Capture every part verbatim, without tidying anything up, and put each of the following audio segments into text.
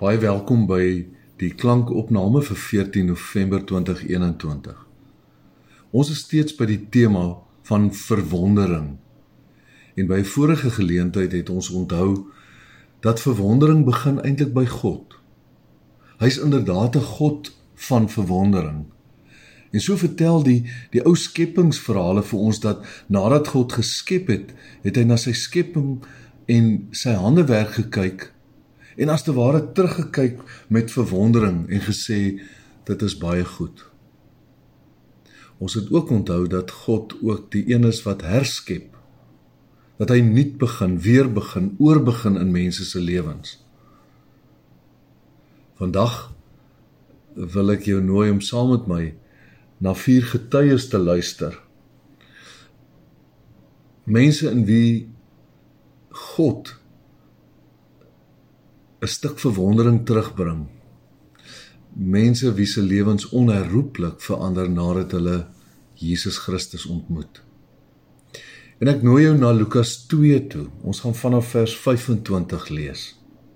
Baie welkom by die klankopname vir veertien November tweeduisend eenentwintig. Ons is steeds by die tema van verwondering. En by vorige geleentheid het ons onthou dat verwondering begin eintlik by God. Hy is inderdaad 'n God van verwondering. En so vertel die, die ou skepingsverhale vir ons dat nadat God geskep het, het hy na sy skepping en sy handewerk gekyk en as te ware teruggekyk met verwondering en gesê, dit is baie goed. Ons het ook onthou dat God ook die een is wat herskep, dat hy nuut begin, weer begin, oorbegin in mense se lewens. Vandag wil ek jou nooi om saam met my na vier getuies te luister. Mense in wie God 'n stuk verwondering terugbring. Mense wie se lewens onherroepelik verander nadat hulle Jesus Christus ontmoet. En ek nooi jou na Lukas twee toe. Ons gaan vanaf vers vyfentwintig lees.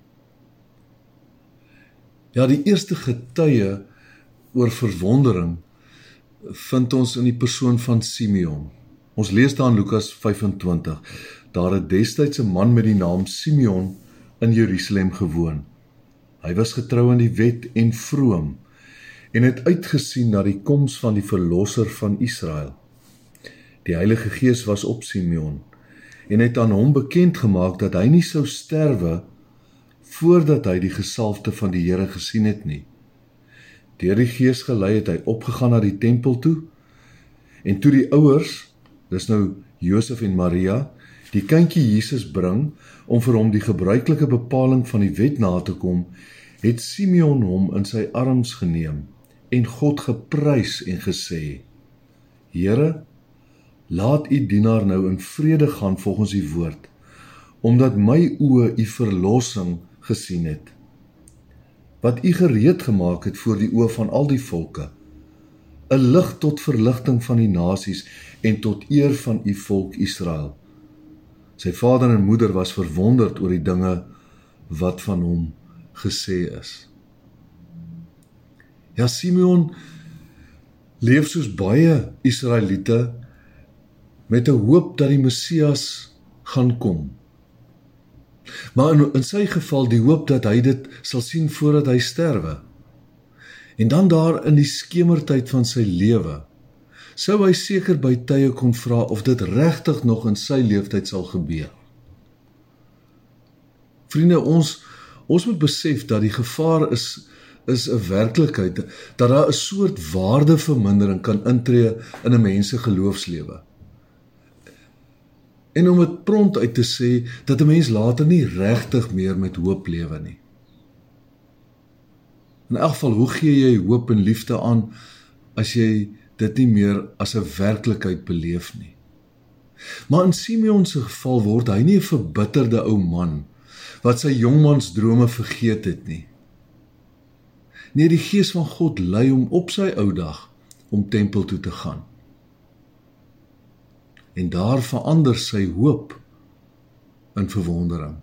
Ja, die eerste getuie oor verwondering vind ons in die persoon van Simeon. Ons lees daar in Lukas vyfentwintig. Daar het destyds 'n man met die naam Simeon in Jerusalem gewoon. Hy was getrou aan die wet en vroom en het uitgesien na die koms van die verlosser van Israel. Die Heilige Gees was op Simeon en het aan hom bekend gemaak dat hy nie sou sterwe voordat hy die gesalfde van die Here gesien het nie. Deur die Gees gelei het hy opgegaan na die tempel toe en toe die ouers, dis nou Josef en Maria, die kindjie Jesus bring om vir hom die gebruikelike bepaling van die wet na te kom, het Simeon hom in sy arms geneem en God geprys en gesê, Here, laat u dienaar nou in vrede gaan volgens u woord, omdat my oë u verlossing gesien het, wat u gereed gemaak het voor die oë van al die volke, 'n lig tot verligting van die nasies en tot eer van u volk Israel. Sy vader en moeder was verwonderd oor die dinge wat van hom gesê is. Ja, Simeon leef soos baie Israeliete met 'n hoop dat die Messias gaan kom. Maar in, in sy geval die hoop dat hy dit sal sien voordat hy sterwe. En dan daar in die skemertyd van sy lewe, sou hy seker by tye kon vra of dit regtig nog in sy leeftyd sal gebeur. Vriende, ons, ons moet besef dat die gevaar is, is 'n werklikheid, dat daar 'n soort waardevermindering kan intree in 'n mens se geloofslewe. En om dit prompt uit te sê, dat 'n mens later nie regtig meer met hoop lewe nie. In elk geval, hoe gee jy hoop en liefde aan, as jy dit nie meer as 'n werklikheid beleef nie. Maar in Simeon se geval word hy nie 'n verbitterde ou man, wat sy jongmansdrome vergeet het nie. Nee, die Gees van God lei hom op sy ou dag, om tempel toe te gaan. En daar verander sy hoop in verwondering.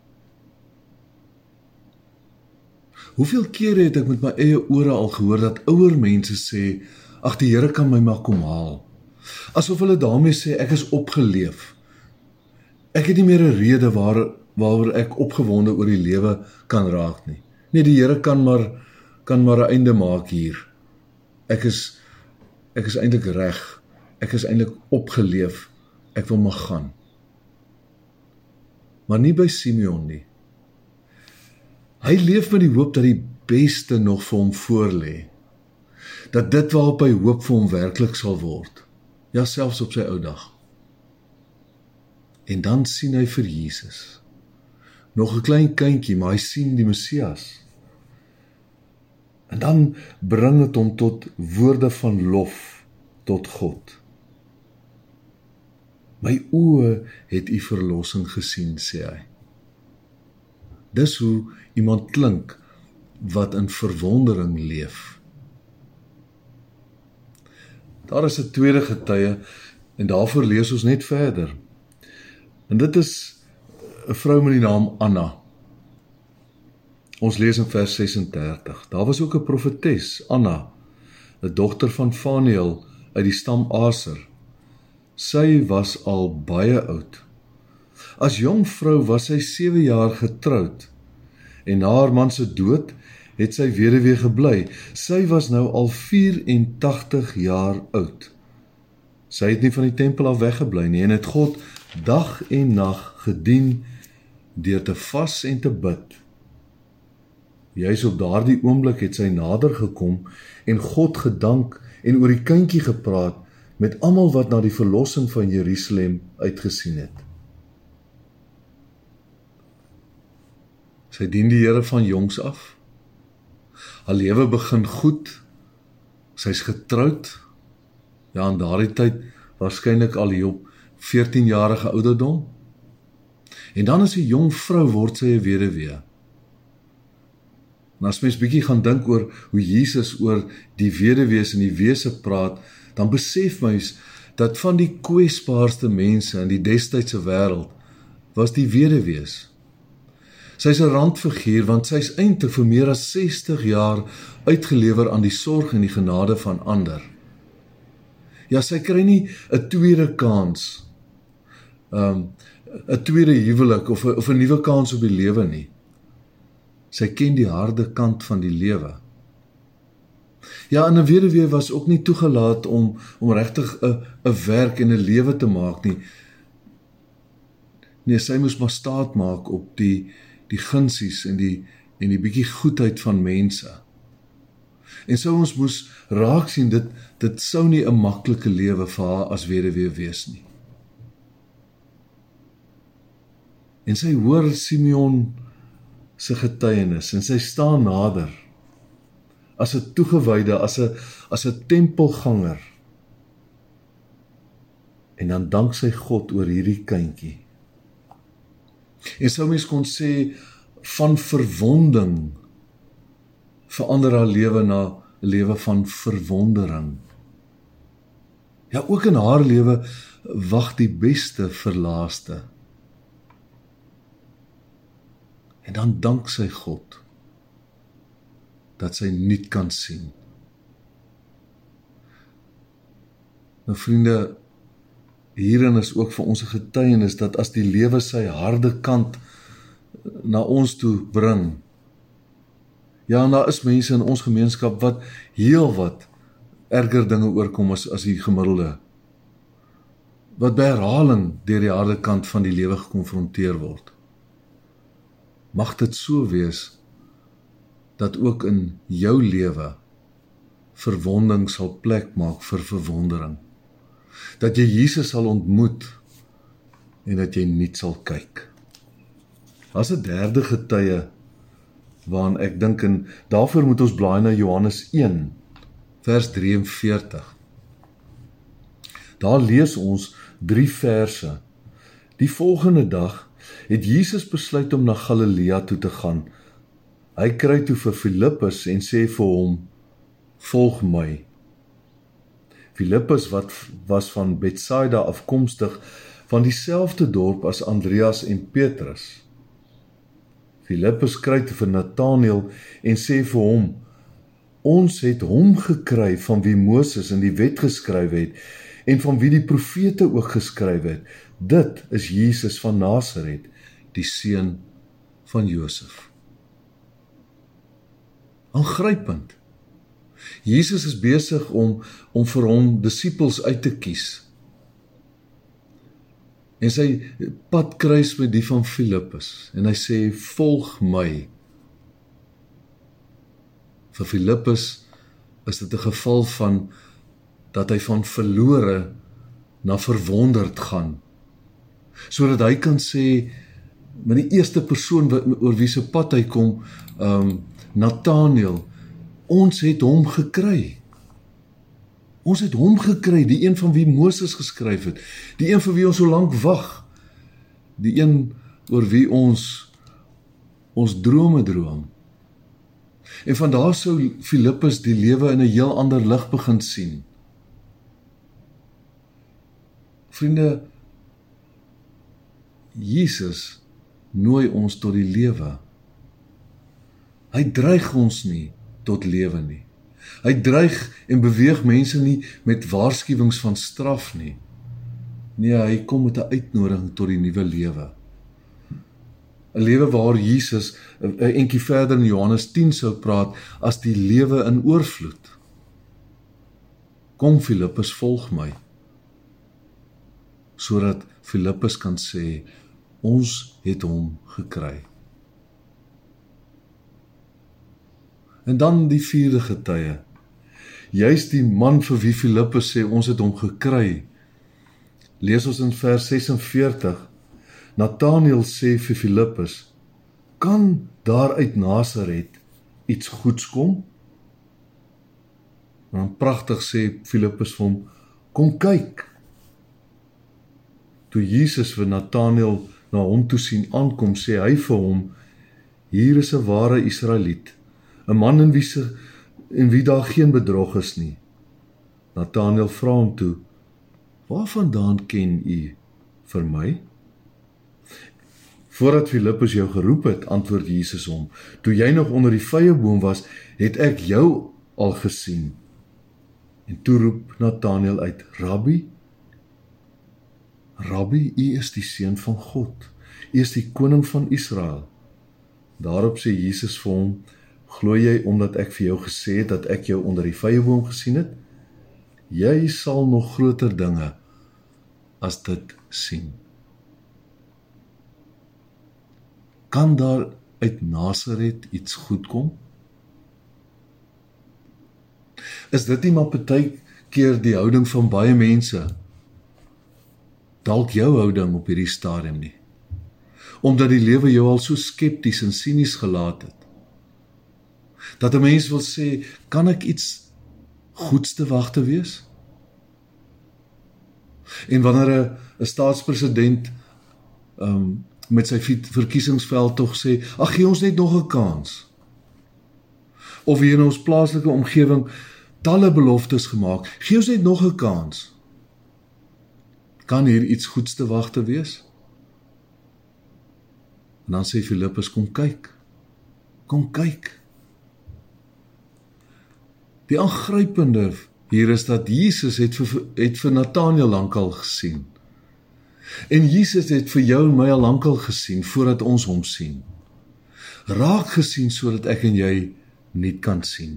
Hoeveel kere het ek met my eie ore al gehoor dat ouer mense sê, ag, die Here kan my maar kom haal. Asof hulle daarmee sê, ek is opgeleef. Ek het nie meer 'n rede waar, waaroor ek opgewonde oor die lewe kan raak nie. Nee, die Here kan maar, kan maar 'n einde maak hier. Ek is, ek is eintlik reg. Ek is eintlik opgeleef. Ek wil maar gaan. Maar nie by Simeon nie. Hy leef met die hoop dat die beste nog vir hom voorlê. Dat dit waarop hy hoop vir hom werklik sal word. Ja, selfs op sy ou dag. En dan sien hy vir Jesus. Nog 'n klein kindjie, maar hy sien die Messias. En dan bring dit hom tot woorde van lof tot God. My oë het u verlossing gesien, sê hy. Dis hoe iemand klink wat in verwondering leef. Daar is 'n tweede getuie en daarvoor lees ons net verder. En dit is 'n vrou met die naam Anna. Ons lees in vers ses en dertig. Daar was ook 'n profetes, Anna, 'n dogter van Faniel uit die stam Aser. Sy was al baie oud. As jong vrou was sy sewe jaar getroud, en na haar man se dood het sy weduwee gebly. Sy was nou al vyf-en-tagtig jaar oud. Sy het nie van die tempel af weggebly nie, en het God dag en nag gedien deur te vas en te bid. Juis op daardie oomblik het sy nader gekom en God gedank en oor die kindjie gepraat met almal wat na die verlossing van Jerusalem uitgesien het. Sy dien die Here van jongs af. Haar lewe begin goed. Sy's getroud. Ja, in daardie tyd waarskynlik al hier op veertienjarige ouderdom. En dan as 'n jong vrou word sy 'n weduwee. En as mens bietjie gaan dink oor hoe Jesus oor die weduwees en die wese praat, dan besef mens dat van die kwesbaarste mense in die destydse wêreld was die weduwees. Sy's 'n randfiguur want sy's eintlik vir meer as sestig jaar uitgelewer aan die sorg en die genade van ander. Ja, sy kry nie 'n tweede kans, um, 'n tweede huwelik of 'n of 'n nuwe kans op die lewe nie. Sy ken die harde kant van die lewe. Ja, en 'n weduwee was ook nie toegelaat om om regtig 'n 'n werk en 'n lewe te maak nie. Nee, sy moes maar staat maak op die die gunsies en die en die bietjie goedheid van mense. En sou ons moes raak sien dit dit sou nie 'n maklike lewe vir haar as weduwee wees nie. En sy hoor Simeon se getuienis en sy staan nader as 'n toegewyde, as 'n as 'n tempelganger. En dan dank sy God oor hierdie kindjie. En sou mens kon sê van verwonding verander haar lewe na 'n lewe van verwondering. Ja, ook in haar lewe wag die beste vir laaste. En dan dank sy God dat sy nuut kan sien. Nou vriende, hierin is ook vir ons 'n getuienis dat as die lewe sy harde kant na ons toe bring, ja, en daar is mense in ons gemeenskap wat heel wat erger dinge oorkom as, as die gemiddelde, wat by herhaling deur die harde kant van die lewe gekonfronteer word. Mag dit so wees dat ook in jou lewe verwonding sal plek maak vir verwondering. Dat jy Jesus sal ontmoet en dat jy nuut sal kyk. Daar's 'n derde getuie waaraan ek dink, en daarvoor moet ons blaai na Johannes een, vers drieënveertig. Daar lees ons drie verse. Die volgende dag het Jesus besluit om na Galilea toe te gaan. Hy kry toe vir Filippus en sê vir hom, volg my. Filippus wat was van Betsaida afkomstig, van dieselfde dorp as Andreas en Petrus. Filippus kry toe vir Nathanael en sê vir hom, ons het hom gekry van wie Moses in die wet geskryf het en van wie die profete ook geskryf het. Dit is Jesus van Nasaret, die seun van Josef. Aangrypend. Jesus is besig om, om vir hom disippels uit te kies. En sy pad kruis met die van Filippus. En hy sê, volg my. Vir Filippus is dit 'n geval van, dat hy van verlore na verwonderd gaan. Sodat hy kan sê, met die eerste persoon wat, oor wie se pad hy kom, um, Nathanael, ons het hom gekry. Ons het hom gekry, die een van wie Moses geskryf het, die een vir wie ons so lank wag, die een oor wie ons ons drome droom. En van daar sou Filippus die lewe in 'n heel ander lig begin sien. Vriende, Jesus nooi ons tot die lewe. Hy dreig ons nie tot lewe nie. Hy dreig en beweeg mense nie met waarskuwings van straf nie. Nee, hy kom met 'n uitnodiging tot die nuwe lewe. 'n Lewe waar Jesus 'n entjie verder in Johannes tien sou praat as die lewe in oorvloed. Kom Filippus, volg my. Sodat Filippus kan sê, ons het hom gekry. En dan die vierde getuie. Juist die man vir wie Filippus sê, ons het hom gekry. Lees ons in vers ses en veertig. Nathanael sê vir Filippus, kan daar uit Nasaret iets goeds kom? En dan pragtig sê Filippus vir hom, kom kyk. Toe Jesus vir Nathanael na hom toe sien aankom, sê hy vir hom, hier is 'n ware Israeliet, 'n man in wie se en wie daar geen bedrog is nie. Nathanael vra hom toe, waarvandaan ken u vir my? Voordat Filippus jou geroep het, antwoord Jesus hom, toe jy nog onder die vyeboom was, het ek jou al gesien. En toe roep Nathanael uit, Rabbi, Rabbi, u is die seun van God, u is die koning van Israel. Daarop sê Jesus vir hom, glo jy omdat ek vir jou gesê het dat ek jou onder die vyeboom gesien het? Jy sal nog groter dinge as dit sien. Kan daar uit Nasaret iets goed kom? Is dit nie maar partykeer die houding van baie mense? Dalk jou houding op hierdie stadium nie. Omdat die lewe jou al so skepties en sinies gelaat het. Dat 'n mens wil sê, kan ek iets goeds te wag te wees? En wanneer 'n staatspresident um, met sy verkiesingsveld tog sê, ag, gee ons net nog 'n kans. Of hier in ons plaaslike omgewing talle beloftes gemaak, gee ons net nog 'n kans. Kan hier iets goeds te wag te wees? En dan sê Filippus, kom kyk, kom kyk. Die aangrypende hier is dat Jesus het vir, het vir Nathanael lankal gesien. En Jesus het vir jou en my al lankal gesien, voordat ons hom sien. Raak gesien, sodat ek en jy nie kan sien.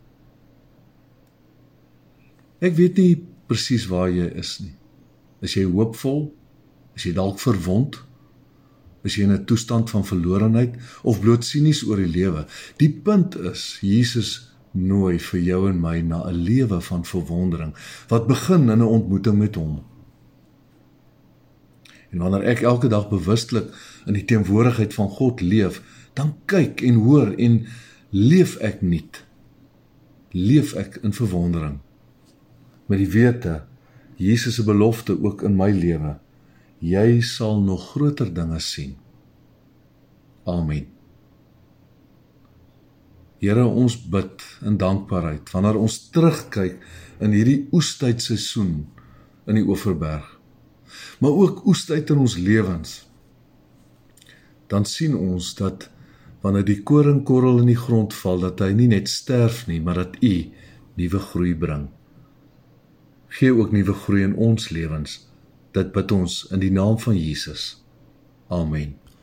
Ek weet nie presies waar jy is nie. Is jy hoopvol? Is jy dalk verwond? Is jy in 'n toestand van verlorenheid? Of bloot sinies oor die lewe? Die punt is, Jesus nooi vir jou en my na 'n lewe van verwondering, wat begin in 'n ontmoeting met hom. En wanneer ek elke dag bewustelik in die teenwoordigheid van God leef, dan kyk en hoor en leef ek niet. Leef ek in verwondering. Met die wete, Jesus se belofte ook in my lewe, jy sal nog groter dinge sien. Amen. Here, ons bid in dankbaarheid, wanneer ons terugkyk in hierdie oestydsseisoen in die Oeverberg, maar ook oestyd in ons lewens, dan sien ons dat wanneer die koringkorrel in die grond val, dat hy nie net sterf nie, maar dat U nuwe groei bring. Gee ook nuwe groei in ons lewens, dit bid ons in die naam van Jesus. Amen.